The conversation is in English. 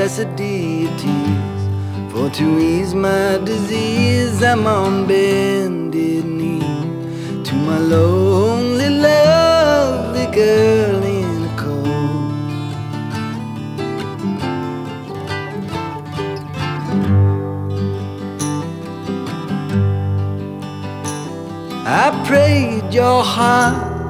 lesser deities, for to ease my disease I'm on bended knee to my lonely, lovely girl in a coat. I prayed your heart